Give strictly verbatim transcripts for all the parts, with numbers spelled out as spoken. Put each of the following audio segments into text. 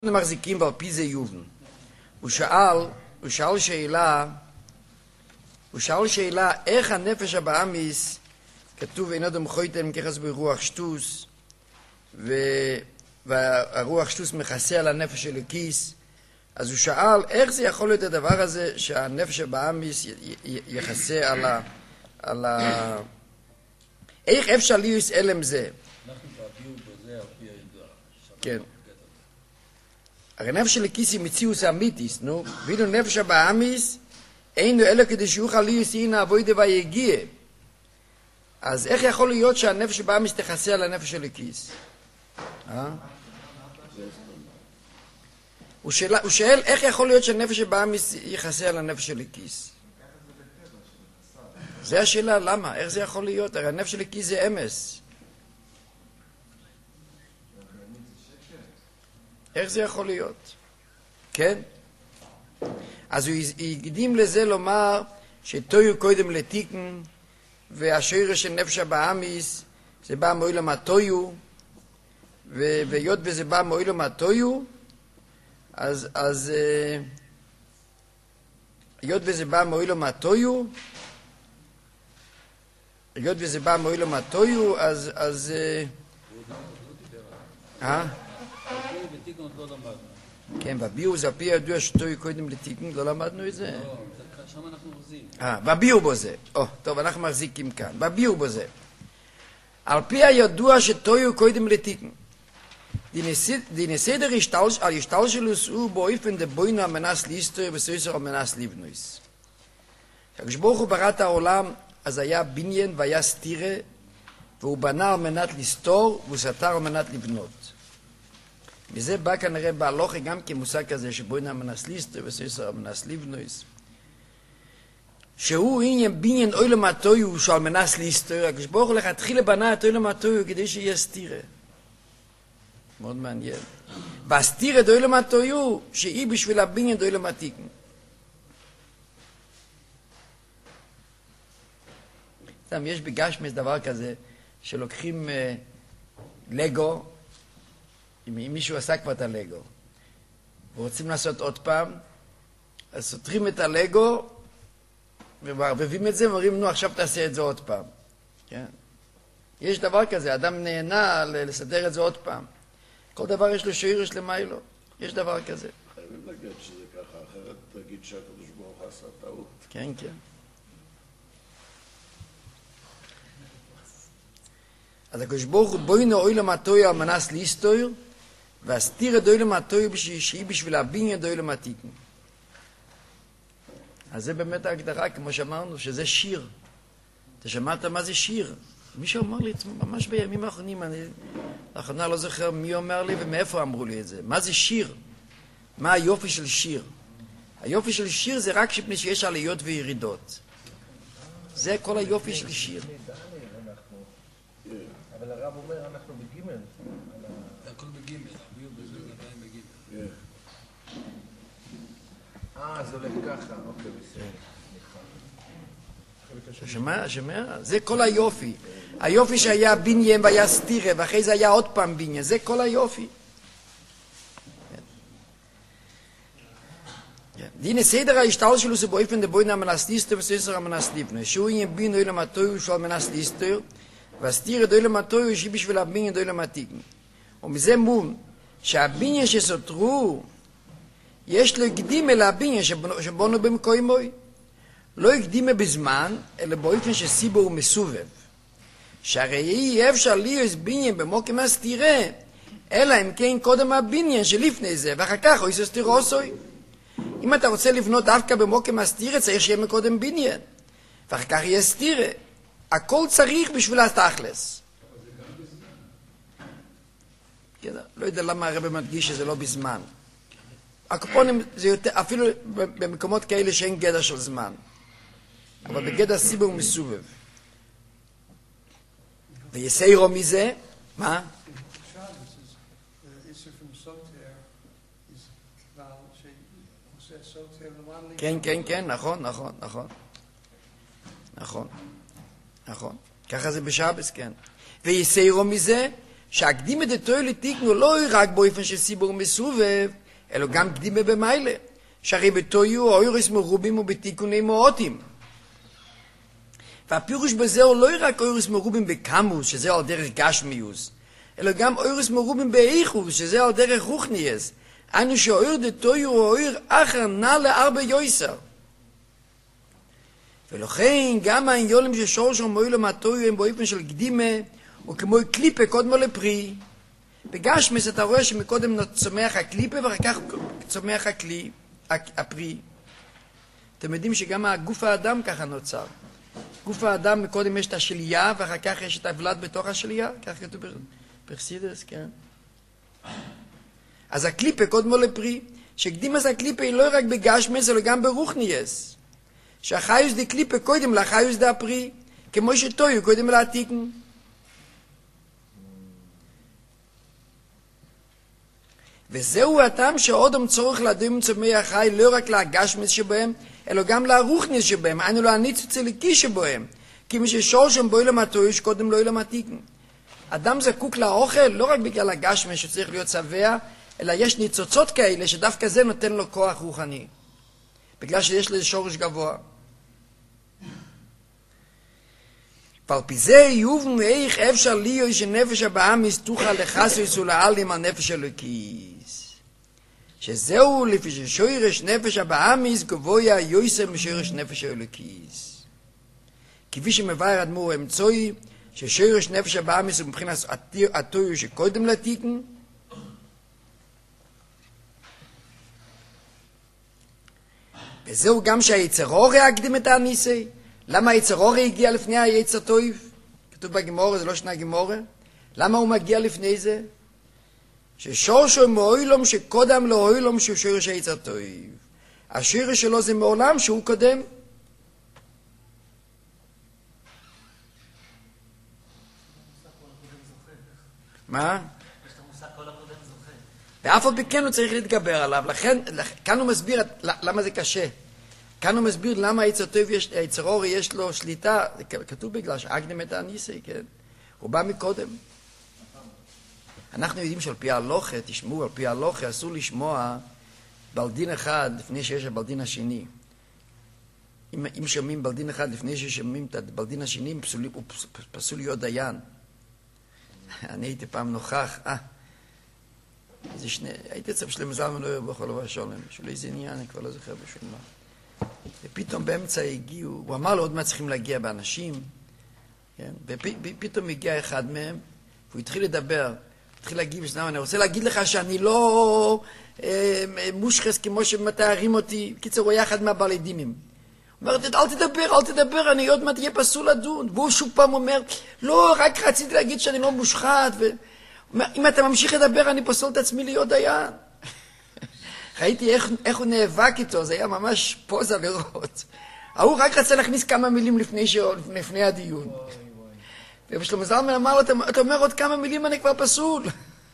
מחזיקים ועל פי זה יובן. הוא שאל, הוא שאל שאלה, הוא שאל שאלה, איך הנפש הבאמיס, כתוב אין אדם חויתם כחס ברוח שטוס, והרוח שטוס מכסה על הנפש של הכיס, אז הוא שאל, איך זה יכול להיות הדבר הזה, שהנפש הבאמיס יכסה על ה... על ה... איך אפשר ליוס אלם זה? אנחנו תעבירו בזה על פי הידוע. כן. הרי נפש של הכיס היא מציאוס אמיתיס, נו, ואילו נפש הבאמיס, אינו אלא כדי שיוכל ליוס הנה אבוידה ויגיע. אז איך יכול להיות שהנפש הבאמיס תכסה על הנפש של הכיס? אה? הוא שאל, הוא שאל איך יכול להיות שהנפש הבאמיס יכסה על הנפש של הכיס? זה השאלה, למה? איך זה יכול להיות? הרי הנפש של הכיס זה אמס. איך זה יכול להיות? כן? אז הוא הקדים לזה לומר שתויו קודם לתיקן, והשאירה של נפש הבאמיס זה בא מאוילום התויו, והיות וזה בא מאוילום התויו, אז אז היות וזה בא מאוילום התויו, היות וזה בא מאוילום התויו, אז אז אה? כן, בביור זה הפי הידוע שתוי קודם לתיקן, לא למדנו את זה? לא, שם אנחנו מחזיקים. אה, בביור בו זה. או, טוב, אנחנו מחזיקים כאן. בביור בו זה. על פי הידוע שתוי קודם לתיקן. דיני סדר על השתל שלו הוא באופן דבוינו המנס ליסטר וסויסר המנס לבנויס. כשברוך הוא ברא את העולם, אז היה בניין והיה סתירה, והוא בנה על מנת לסתור, והוא סתר על מנת לבנות. וזה בא כנראה בהלוכה גם כמושג כזה שבוינו המנס ליסטר וסויסר המנס לבנויס. שהוא עניין בניין אוילום התויו שעל מנס ליסטר, כשברוך הוא לכתחילה בנה את אוילום התויו כדי שיהיה סתירה. מאוד מעניין. והסתירה דאוילום התויו שהיא בשביל הבניין דאוילום התיקן. סתם, יש בגשמס דבר כזה שלוקחים אה, לגו, אם מישהו עשה כבר את הלגו, ורוצים לעשות עוד פעם, אז סותרים את הלגו, ומערבבים את זה, ואומרים, נו, עכשיו תעשה את זה עוד פעם. כן? יש דבר כזה, אדם נהנה לסדר את זה עוד פעם. כל דבר יש לו שיר, יש למה לו. יש דבר כזה. חייבים להגיד שזה ככה, אחרת תגיד שהקדוש ברוך הוא עשה טעות. כן, כן. אז הקדוש ברוך הוא בוינו אוילום התויו על מנס ליסטויר, והסתירה דאוילום התויו שהיא בשביל הבניין דאוילום התיקן. אז זה באמת ההגדרה, כמו שאמרנו, שזה שיר. אתה שמעת מה זה שיר? מישהו אמר לי, ממש בימים האחרונים, אני לאחרונה לא זוכר מי אומר לי ומאיפה אמרו לי את זה. מה זה שיר? מה היופי של שיר? היופי של שיר זה רק מפני שיש עליות וירידות. זה כל היופי של שיר. אבל הרב אומר, אנחנו בגימל. זה הכל בגימל, הביאו בזה עדיין בגימל. אה, זה הולך ככה, אוקיי, בסדר. שומע, שומע? זה כל היופי. היופי שהיה בניין והיה סתירה, ואחרי זה היה עוד פעם בניין. זה כל היופי. דיני סדר ההשתל שלו זה באופן דבוינו המנס ליסטר וסויסר המנס לבנויס. שהוא עניין בניין אוילום התויו של המנס ליסטר, והסתירה דאוילום התויו שהיא בשביל הבניין דאוילום התיקן. ומזה מום, שהבניין שסותרו, יש לו הקדימה לבניין שבונו במקוימוי. לא הקדימה בזמן, אלא באופן שסיבו הוא מסובב. שהרי אי אפשר להיות בניין במוקם הסתירה, אלא אם כן קודם הבניין שלפני זה, ואחר כך הוא סתירו עושוי. אם אתה רוצה לבנות דווקא במוקם הסתירה, צריך שיהיה מקודם בניין. ואחר כך יהיה סתירה. הכל צריך בשביל התכלס. לא יודע למה הרב מדגיש שזה לא בזמן. הקופונים זה יותר, אפילו במקומות כאלה שאין גדר של זמן. אבל בגדר סיבה הוא מסובב. ויסיירו מזה, מה? כן, כן, כן, נכון, נכון, נכון. נכון, נכון. ככה זה בשבס, כן. ויסיירו מזה, שהקדימה דתוי לתיקן הוא לא רק באופן של סיבור מסובב, אלא גם קדימה במיילה, שהרי בתוי הוא אוירס מרובים ובתיקוני מועותים. והפירוש בזה הוא לא רק אוירס מרובים בקמוס, שזה על דרך גשמיוס, אלא גם אוירס מרובים באיכוס, שזה על דרך רוחניאס. אנו שאויר דתוי הוא אויר אחר נע לארבע יויסר. ולכן גם העניונים ששורשו מועילו מהתוי הם באופן של קדימה, הוא כמו קליפה קודמו לפרי. בגשמס אתה רואה שמקודם צומח הקליפה ואחר כך צומח הכלי, הפרי. אתם יודעים שגם הגוף האדם ככה נוצר. גוף האדם מקודם יש את השלייה ואחר כך יש את הוולד בתוך השלייה, כך כתוב בפרסידס, כן. אז הקליפה קודמו לפרי, שקדימס הקליפה היא לא רק בגשמס אלא גם ברוחניאס. שהחיוס די קליפה קודם לחיוס די הפרי, כמו שטויו קודם לעתיקן. וזהו הטעם שעודם צורך לאדם צומח החי לא רק להגשמס שבהם, אלא גם לרוחניס שבהם, אנו לא הניצוץ אליקי שבהם, כי מי ששורשם בו אילם התויש קודם לא אילם עתיקן. אדם זקוק לאוכל לא רק בגלל הגשמס שצריך להיות שבע, אלא יש ניצוצות כאלה שדווקא זה נותן לו כוח רוחני, בגלל שיש לזה שורש גבוה. ועל פי זה יובן איך אפשר להיות שנפש הבאמיס תוכל לחסוס ולעלים על נפש אלוקיס. שזהו לפי ששורש נפש הבאמיס גבוה יויסר משורש נפש אלוקיס. כפי שמבאר אדמו"ר אמצעי ששורש נפש הבאמיס הוא מבחינת התויר שקודם לתיקן, וזהו גם שהיצר אורי הקדים את הניסי. למה היצר אורי הגיע לפני היצר טויב? כתוב בגמורה, זה לא שנה גמורה. למה הוא מגיע לפני זה? ששורשו מאוילום שקודם לאוילום שהוא שורש היצר טויב. השורש שלו זה מעולם שהוא קודם. מה? ואף על פי כן הוא צריך להתגבר עליו. לכן, כאן הוא מסביר למה זה קשה. כאן הוא מסביר למה היצר טוב, היצר אורי יש לו שליטה. כתוב בגלל שאקדם את הניסי, כן? הוא בא מקודם. אנחנו יודעים שעל פי ההלוכה, תשמעו, על פי ההלוכה אסור לשמוע בלדין אחד לפני שיש הבלדין השני. אם, אם שומעים בלדין אחד לפני ששומעים את הבלדין השני, הוא פסול להיות דיין. אני הייתי פעם נוכח, אה, זה שני, הייתי אצל שלמה זלמן אוהב בכל דבר שולם, שלא איזה עניין, אני כבר לא זוכר בשום מה. ופתאום באמצע הגיעו, הוא אמר לו עוד מה צריכים להגיע באנשים, כן? ופתאום הגיע אחד מהם, והוא התחיל לדבר, התחיל להגיב, אני רוצה להגיד לך שאני לא אה, מושחס כמו שמתארים אותי, קיצר הוא היה אחד מהבלדימים. הוא אומר, אל תדבר, אל תדבר, אני עוד מעט יהיה פסול לדון. והוא שוב פעם אומר, לא, רק רציתי להגיד שאני לא מושחת, ו... אם אתה ממשיך לדבר, אני פוסל את עצמי להיות דיין. ראיתי איך, איך הוא נאבק איתו, זה היה ממש פוזה לראות. הוא רק רצה להכניס כמה מילים לפני, ש... לפני הדיון. ושלמה זלמן אמר לו, אתה, אתה אומר עוד כמה מילים, אני כבר פסול.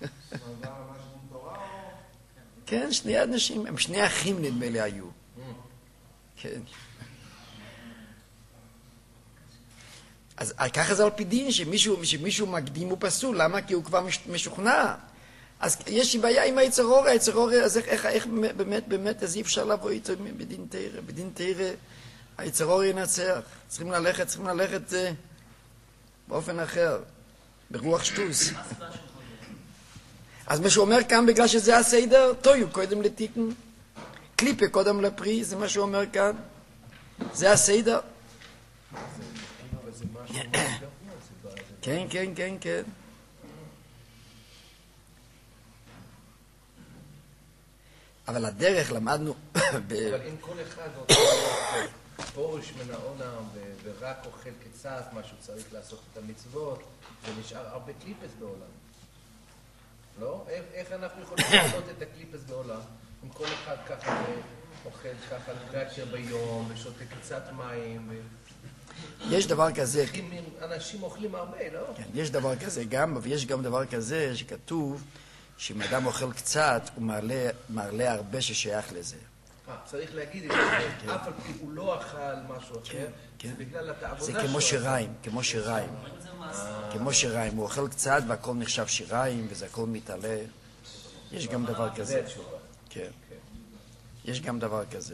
כן, שני אנשים, הם שני אחים נדמה לי היו. כן. אז ככה זה על פי דין, שמישהו, שמישהו מקדים הוא פסול, למה? כי הוא כבר משוכנע. אז יש בעיה עם היצר אורי, היצר אורי, אז איך, איך, איך באמת, באמת, אז אי אפשר לבוא איתו בדין תירה. בדין תירה, היצר אורי ינצח. צריכים ללכת, צריכים ללכת אה, באופן אחר, ברוח שטוס. אז מה שהוא אומר כאן, בגלל שזה הסדר, טויו קודם לתיקן, קליפה קודם לפרי, זה מה שהוא אומר כאן. זה הסדר. כן, כן, כן, כן. אבל הדרך למדנו... אבל אם כל אחד פורש מן העולם ורק אוכל קצת מה שהוא צריך לעשות את המצוות, זה נשאר הרבה קליפס בעולם. לא? איך אנחנו יכולים לעשות את הקליפס בעולם? אם כל אחד ככה אוכל ככה לקרקר ביום ושותה קצת מים ו... יש דבר כזה... אנשים אוכלים הרבה, לא? כן, יש דבר כזה גם, ויש גם דבר כזה שכתוב שאם אדם אוכל קצת, הוא מעלה, מעלה הרבה ששייך לזה. צריך להגיד את זה, אף על פי הוא לא אכל משהו אחר, זה בגלל את העבודה זה שלו. כמו שיריים, כמו שיריים. כמו שיריים, הוא אוכל קצת והכל נחשב שיריים וזה הכל מתעלה. יש גם דבר כזה. זה התשובה. כן. יש גם דבר כזה.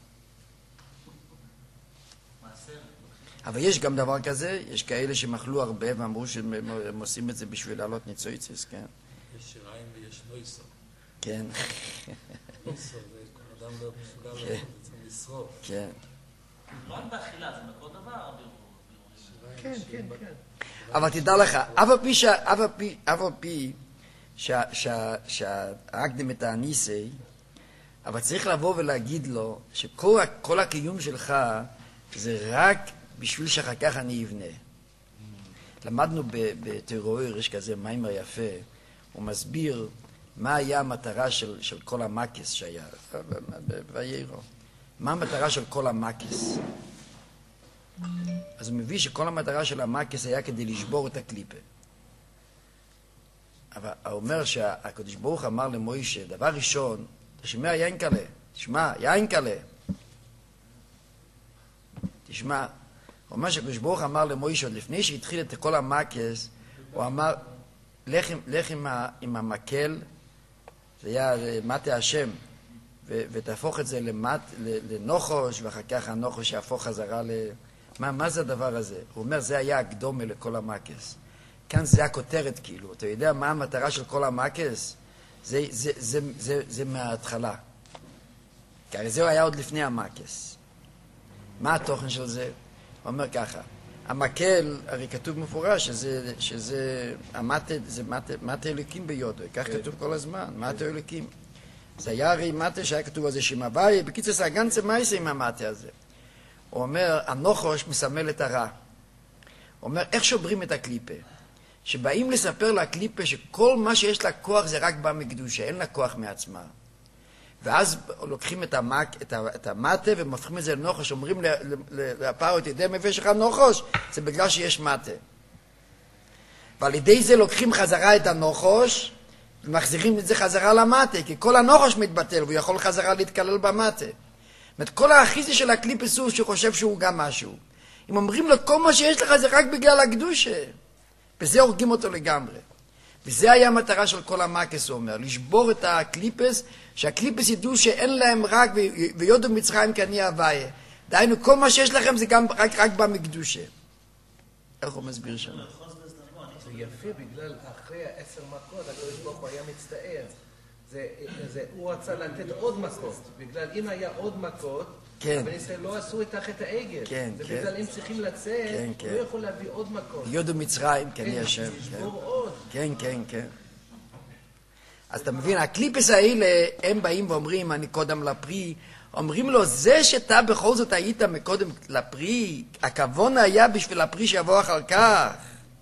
אבל יש גם דבר כזה, יש כאלה שמאכלו הרבה ואמרו שהם עושים את זה בשביל לעלות ניצויצס, כן? יש שיריים ויש נויסו. כן. נויסו, זה כל אדם לא מסוגל לעשות, זה צריך לשרוף. כן. רק באכילה, זה בכל דבר. כן, כן, כן. אבל תדע לך, אף על פי שה- אף על פי- אף על פי שה- שה- שהרגתם את הניסי, אבל צריך לבוא ולהגיד לו שכל ה- כל הקיום שלך זה רק בשביל שאחר כך אני אבנה. למדנו בתיאוריה, יש כזה מיימר יפה, הוא מסביר מה היה המטרה של, של כל המקס שהיה, ויירו. מה המטרה של כל המקס? אז הוא מביא שכל המטרה של המקס היה כדי לשבור את הקליפה. אבל הוא אומר שהקדוש ברוך אמר למוישה, דבר ראשון, תשמע יין קלה, תשמע יין קלה. תשמע, הוא אומר שהקדוש ברוך אמר למוישה, עוד לפני שהתחיל את כל המקס, הוא אמר, לך, לך עם, ה, עם המקל, זה היה מטה השם, ו, ותהפוך את זה למט, לנוחוש, ואחר כך הנוחוש יהפוך חזרה ל... מה, מה זה הדבר הזה? הוא אומר, זה היה הקדומה לכל המקס. כאן זה הכותרת כאילו. אתה יודע מה המטרה של כל המקס? זה, זה, זה, זה, זה מההתחלה. כי הרי זה היה עוד לפני המקס. מה התוכן של זה? הוא אומר ככה, המקל, הרי כתוב מפורש שזה, שזה, המטה, זה מטה, מטה אלוקים ביודו, כך כתוב כל הזמן, מטה אלוקים. זה היה הרי מטה שהיה כתוב על זה שם הבאי, בקיצור זה הגנצה מייסה עם המטה הזה. הוא אומר, הנוחוש מסמל את הרע. הוא אומר, איך שוברים את הקליפה? שבאים לספר לקליפה שכל מה שיש לה כוח זה רק בא מקדושה, אין לה כוח מעצמה. ואז לוקחים את, המק, את, ה, את המטה ומפכים את זה לנוחוש, אומרים לפרות, ידי מביא שלך נוחוש, זה בגלל שיש מטה. ועל ידי זה לוקחים חזרה את הנוחוש, ומחזירים את זה חזרה למטה, כי כל הנוחוש מתבטל, והוא יכול חזרה להתקלל במטה. זאת אומרת, כל האחיזה של הקליפס הוא שחושב שהוא גם משהו. אם אומרים לו, כל מה שיש לך זה רק בגלל הקדושה, בזה הורגים אותו לגמרי. וזה היה המטרה של כל המקס, הוא אומר, לשבור את הקליפס, שהקליפס ידעו שאין להם רק, ויודו מצרים כעני הוויה. דהיינו, כל מה שיש לכם זה גם רק, רק בא מקדושה. איך הוא מסביר שם? זה יפה בגלל אחרי העשר מכות, הקדוש ברוך הוא היה מצטער. זה, זה, הוא רצה לתת עוד מכות, בגלל אם היה עוד מכות, כן. אבל ישראל לא עשו את תחת העגל. כן, זה כן. בגלל אם צריכים לצאת, כן, הוא כן. לא יכול להביא עוד מכות. יודו מצרים, כעני כן, השם. לשבור עוד. כן, כן, כן. אז אתה מבין, הקליפס האלה, הם באים ואומרים, אני קודם לפרי, אומרים לו, זה שאתה בכל זאת היית מקודם לפרי, הכוון היה בשביל הפרי שיבוא אחר כך.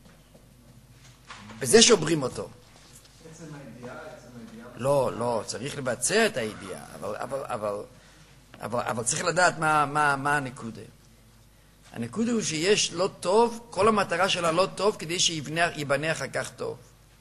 וזה שוברים אותו. עצם הידיעה, עצם הידיעה. לא, לא, צריך לבצע את הידיעה, אבל, אבל, אבל, אבל, אבל צריך לדעת מה, מה, מה הנקודה. הנקודה הוא שיש לא טוב, כל המטרה שלה לא טוב, כדי שיבנה אחר כך טוב.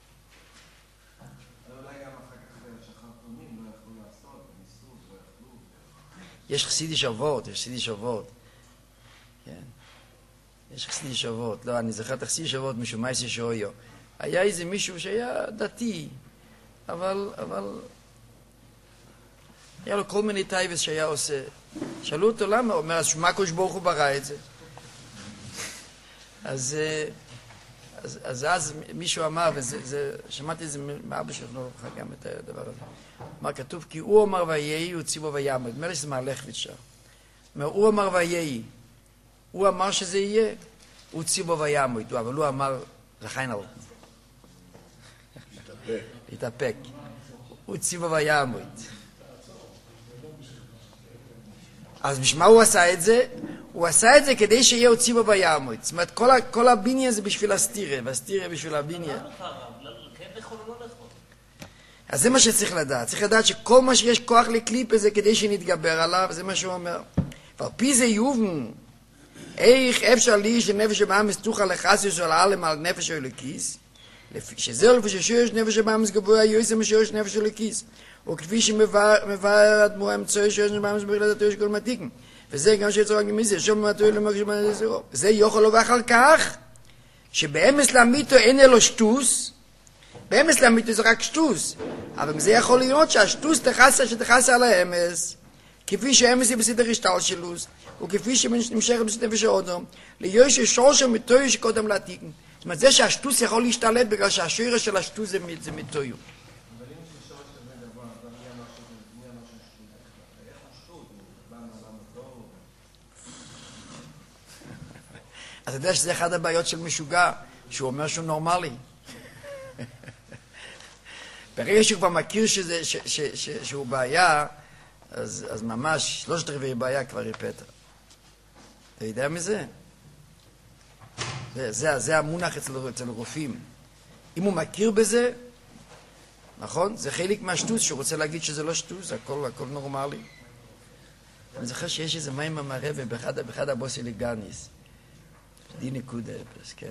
אולי גם אחר כך שחרטונים לא יכלו לעשות, וניסו, לא יכלו. יש חסידי שוות, יש חסידי שוות. כן. יש חסידי שוות. לא, אני זוכר את החסידי שוות משום מייסי שאויו. היה איזה מישהו שהיה דתי, אבל, אבל... היה לו כל מיני טייבס שהיה עושה. שאלו אותו למה, הוא אומר, אז שמה הקדוש ברוך הוא ברא את זה? אז, אז, אז, אז מישהו אמר, וזה, זה, שמעתי את זה מאבא שלנו גם את הדבר הזה. אמר, כתוב, כי הוא אמר ויהי, הוא ציבו ויעמד. נדמה לי שזה מהלך ושם. אומר, הוא אמר ויהי. הוא אמר שזה יהיה. הוא ציבו ויעמד. אבל הוא אמר, לחיין על... התאפק. התאפק. הוא ציבו ויעמד. אז בשביל מה הוא עשה את זה? הוא עשה את זה כדי שיהיה עוד ציבו ויעמוד. זאת אומרת, כל, כל הבניין זה בשביל הסתירה, והסתירה בשביל הבניין. כן לאכול או לא לאכול? אז זה מה שצריך לדעת. צריך לדעת שכל מה שיש כוח לקליפה זה כדי שנתגבר עליו, זה מה שהוא אומר. ועל פי זה יובן, איך אפשר לי שנפש הבאמס תוכל לחסי של העלם על נפש אלוקיס, שזה לפי ששיש נפש הבאמס גבוה יועסם ששיש נפש אלוקיס. וכפי שמבאר אדמו"ר המצוי שיש נשבע מסביר לדתו של כל מתיקן. וזה גם שיצור הגמיזיה, שום מתוי למקש בנדל סירו. זה יוכל לו ואחר כך, שבאמס לאמיתו אין אלו שטוס, באמס לאמיתו זה רק שטוס, אבל זה יכול להיות שהשטוס תחסה שתחסה על האמס, כפי שהאמס היא בסדר השתלשלוס, וכפי שנמשך בסדר ושעודו, להיות ששורשו מתוי שקודם לעתיקן. זאת אומרת, זה שהשטוס יכול להשתלט בגלל שהשורש של השטוס זה מתוי. אז אתה יודע שזה אחד הבעיות של משוגע, שהוא אומר שהוא נורמלי. ברגע שהוא כבר מכיר שזה, ש, ש, ש, שהוא בעיה, אז, אז ממש שלושת רבעי בעיה כבר הרפאת. אתה יודע מזה? זה, זה, זה המונח אצל, אצל רופאים. אם הוא מכיר בזה, נכון? זה חלק מהשטוס, שהוא רוצה להגיד שזה לא שטוס, הכל, הכל נורמלי. אני זוכר שיש איזה מים המרבה באחד, באחד הבוסי לגניס. די נקודה אפס, כן.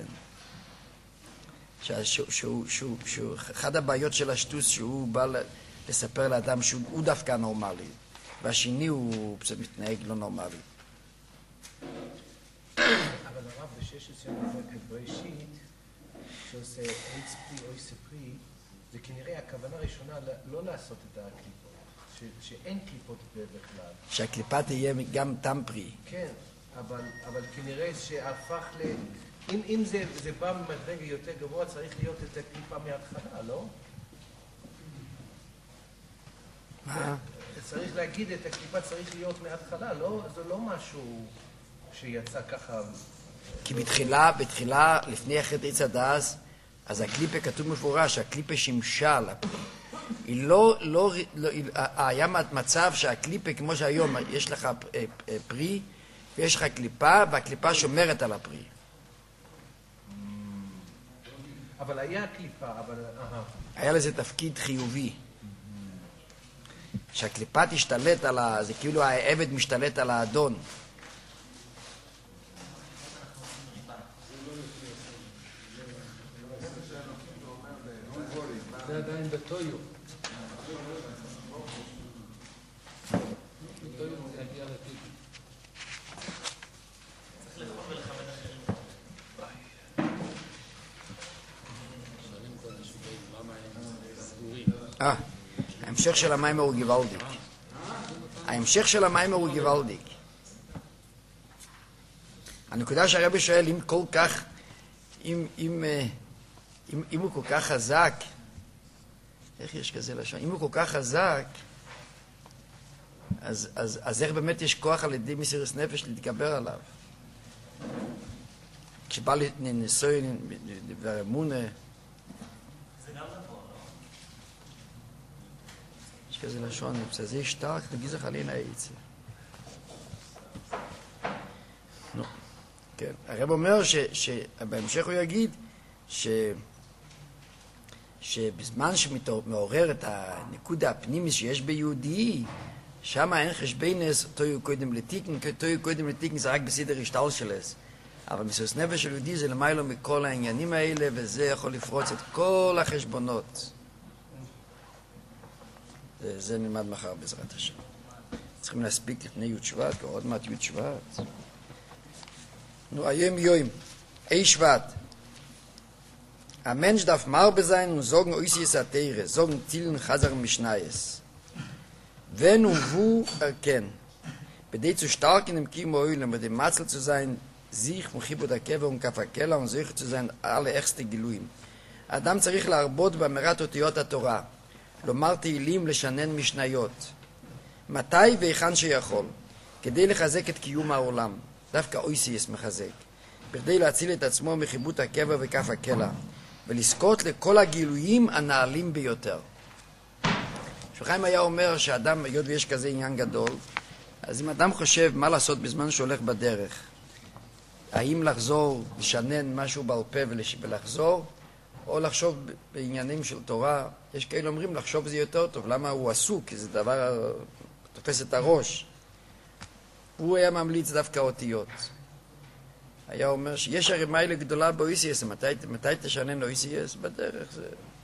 שאחד הבעיות של השטוס שהוא בא לספר לאדם שהוא דווקא נורמלי, והשני הוא פשוט מתנהג לא נורמלי. אבל הרב בשש עשרה בראשית, שעושה עץ פרי או עשה פרי, זה כנראה הכוונה הראשונה לא לעשות את הקליפות, שאין קליפות בכלל. שהקליפה תהיה גם תם פרי. כן. אבל, אבל כנראה שהפך ל... אם, אם זה, זה בא ממדרגה יותר גבוה, צריך להיות את הקליפה מההתחלה, לא? מה? צריך להגיד את הקליפה צריך להיות מההתחלה, לא? זה לא משהו שיצא ככה... כי בתחילה, בתחילה, לפני אחרי עץ הדס, אז הקליפה כתוב מפורש, הקליפה שימשה לה. היא לא, לא, לא, היה מצב שהקליפה, כמו שהיום, יש לך פרי, ויש לך קליפה, והקליפה שומרת על הפרי. אבל היה קליפה, אבל... היה לזה תפקיד חיובי. שהקליפה תשתלט על ה... זה כאילו העבד משתלט על האדון. זה עדיין בטויו. בטויו זה יגיע לטיפ. אה, ההמשך של המים הוא גוואלדיק. ההמשך של המים הוא גוואלדיק. הנקודה שהרבי שואל, אם כל כך, אם, אם, אם, אם הוא כל כך חזק, איך יש כזה לשון? אם הוא כל כך חזק, אז, אז, אז איך באמת יש כוח על ידי מסירות נפש להתגבר עליו? כשבא לנסוי ואמונה, יש כזה לשון, זה ישתרק, תגיד לך עליין העצה. נו, כן. הרב אומר שבהמשך הוא יגיד ש... שבזמן שמעורר את הנקודה הפנימית שיש ביהודי, שם אין חשבינס, תויו קודם לתיקן, תויו קודם לתיקן זה רק בסדר השתל שלס. אבל מסירות נפש של יהודי זה למיילו מכל העניינים האלה, וזה יכול לפרוץ את כל החשבונות. זה, זה נלמד מחר בעזרת השם. צריכים להספיק לפני י' שבט, כבר עוד מעט י' שבט. נו, היום יום, אי שבט. המנש דף מרבה sein und sagen oisies atere, sagen Zielen Chazar Mishnayes. Wenn und wo erkennen, bei dem zu stark in dem Kimo Eulen, bei dem Matzel zu sein, sich von Chibud Akeva und Kafakela und sich zu sein, alle erste Giluim. האדם צריך להרבות באמירת אותיות התורה, לומר תהילים, לשנן משניות. מתי והיכן שיכול, כדי לחזק את קיום העולם, דווקא אויסיס מחזק, בכדי להציל את עצמו מחיבוט הקבע וכף הקלע, ולזכות לכל הגילויים הנעלים ביותר. שחיים היה אומר שאדם, היות ויש כזה עניין גדול, אז אם אדם חושב מה לעשות בזמן שהולך בדרך, האם לחזור, לשנן משהו בעל פה ולחזור, או לחשוב בעניינים של תורה, יש כאלה אומרים לחשוב זה יותר טוב, למה הוא עסוק, כי זה דבר תופס את הראש. הוא היה ממליץ דווקא אותיות. היה אומר שיש הרי מיילה גדולה באויסייס, מתי, מתי תשנן אויסייס? בדרך זה...